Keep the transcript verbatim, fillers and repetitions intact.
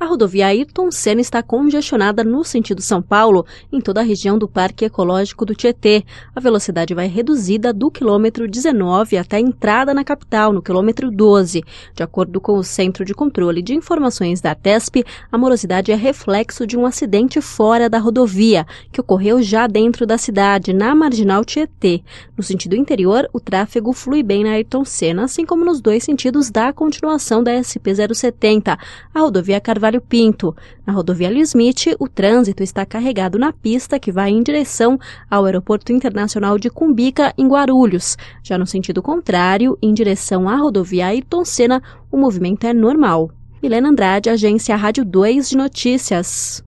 A rodovia Ayrton Senna está congestionada no sentido São Paulo, em toda a região do Parque Ecológico do Tietê. A velocidade vai reduzida do quilômetro dezenove até a entrada na capital, no quilômetro doze. De acordo com o Centro de Controle de Informações da ARTESP, a morosidade é reflexo de um acidente fora da rodovia, que ocorreu já dentro da cidade, na Marginal Tietê. No sentido interior, o tráfego flui bem na Ayrton Senna, assim como nos dois sentidos da continuação da S P zero setenta, a rodovia Carvalho Pinto. Na rodovia Lee Smith, o trânsito está carregado na pista que vai em direção ao Aeroporto Internacional de Cumbica, em Guarulhos. Já no sentido contrário, em direção à rodovia Ayrton Senna, o movimento é normal. Milena Andrade, Agência Rádio dois de Notícias.